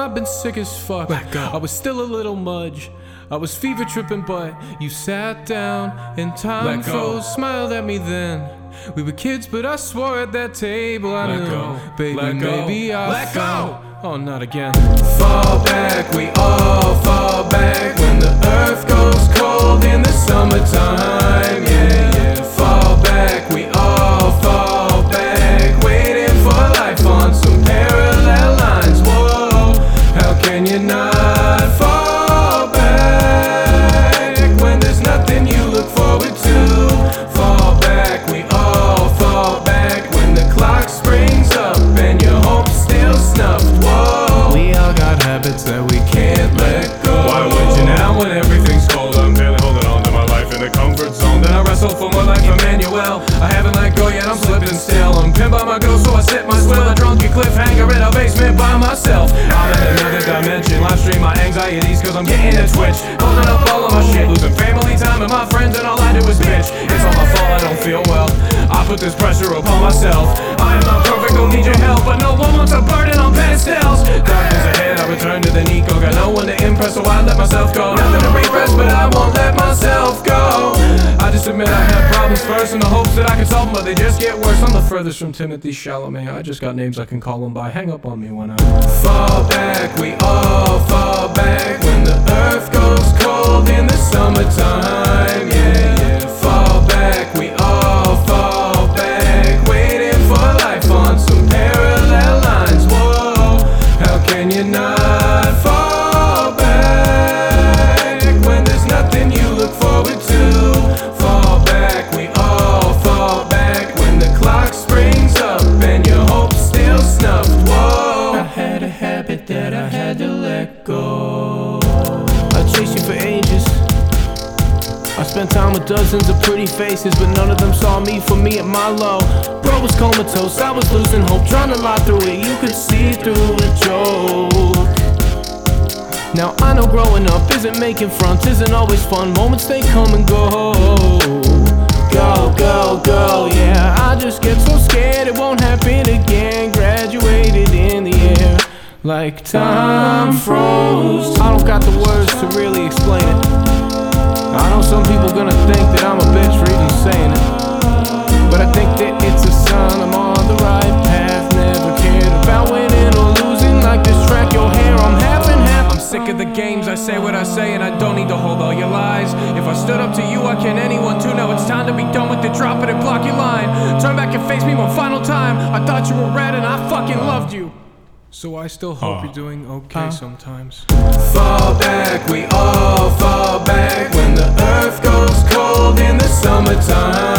I've been sick as fuck. Let go. I was still a little mudge. I was fever tripping, but you sat down and time Let go. froze, smiled at me then. We were kids, but I swore at that table I Let knew, go. baby, Let go. maybe I Let go. found. Oh, not again. Fall back, we all fall back when the earth goes cold in the summertime. Yeah, yeah. Fall back, we all fall back, waiting for life on some parallel lines. Whoa, how can you not fall back when there's nothing you look forward to? Fall back, we all fall back when the clock springs up and your hope's still snuffed. Whoa, we all got habits that we can't let go. Why would you now when everything's cold? I'm barely holding on to my life in a comfort zone. Then I wrestle for my life, Emmanuel. I haven't let go yet, I'm slipping still. I'm pinned by my ghost, so I sit my swill. A drunken cliffhanger in a basement by myself. I'm in another dimension, live stream my anxieties cause I'm getting a twitch. Holding up all of my shit, losing family time and my friends, and all I do is bitch. It's all my fault, I don't feel well. I put this pressure upon myself. I am not perfect, don't need your help, but no one wants a burden on pedestals. Darkness ahead, I return to the Nico. Got no one to impress, so I let myself go. Nothing to repress, but I won't let myself go. I just admit I had problems first in the hopes that I could solve them, but they just get worse. I'm the furthest from Timothy Chalamet. I just got names I can call them by. Hang up on me when I fall back, we all fall back when the earth goes cold in the summertime. Yeah, yeah. Fall back, we all fall back, waiting for life on some parallel lines. Whoa, how can you not fall back when there's nothing you look forward to? Fall back, we all fall back when the clock springs up and your hope's still snuffed. Whoa, I had a habit that I had to let go. I chased you for ages. I spent time with dozens of pretty faces, but none of them saw me for me at my low. Bro was comatose, I was losing hope, trying to lie through it. You could see through the joke. Now I know growing up isn't making fronts, isn't always fun. Moments they come and go. Go, go, go, yeah. I just get so scared it won't happen again. Graduated in the air like time froze. I don't got the words to really explain it. I know some people gonna think that I'm a bitch for even saying it, but I think that it's a sign I'm on the right path. Never cared about winning or losing, like this track, your hair, I'm half and half. I'm sick of the games, I say what I say and I don't need to hold all your lies. If I stood up to you, I can anyone too. Now it's time to be done with it, drop it and block your line. Turn back and face me one final time. I thought you were red and I fucking loved you, so I still hope you're doing okay sometimes. Fall back, we all fall back when the earth goes cold in the summertime.